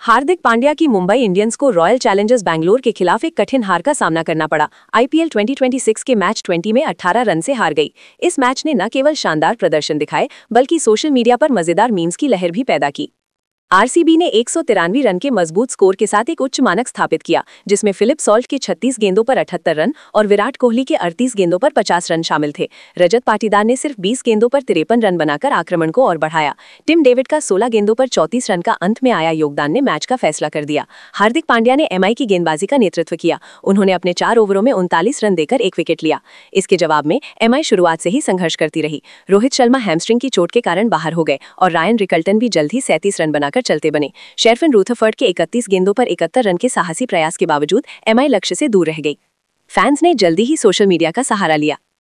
हार्दिक पांड्या की मुंबई इंडियंस को royal challengers Bangalore के खिलाफ एक कठिन हार का सामना करना पड़ा। आईपीएल 2026 के मैच 20 में 18 रन से हार गई। इस मैच ने न केवल शानदार प्रदर्शन दिखाए बल्कि सोशल मीडिया पर मजेदार मीम्स की लहर भी पैदा की। आरसीबी ने 193 रन के मजबूत स्कोर के साथ एक उच्च मानक स्थापित किया, जिसमें फिलिप सॉल्ट के 36 गेंदों पर 78 रन और विराट कोहली के 38 गेंदों पर 50 रन शामिल थे। रजत पाटीदार ने सिर्फ 20 गेंदों पर 53 रन बनाकर आक्रमण को और बढ़ाया। टिम डेविड का 16 गेंदों पर 34 रन का अंत में आया योगदान ने मैच का फैसला कर दिया। हार्दिक पांड्या ने एमआई की गेंदबाजी का नेतृत्व किया। उन्होंने अपने 4 ओवरों में 39 रन देकर एक विकेट लिया। इसके जवाब में एमआई शुरुआत से ही संघर्ष करती रही। रोहित शर्मा हैमस्ट्रिंग की चोट के कारण बाहर हो गए और रायन रिकल्टन भी जल्द ही 37 रन बनाकर चलते बने। शेरफिन रूथरफर्ड के 31 गेंदों पर 71 रन के साहसी प्रयास के बावजूद एमआई लक्ष्य से दूर रह गई। फैंस ने जल्दी ही सोशल मीडिया का सहारा लिया।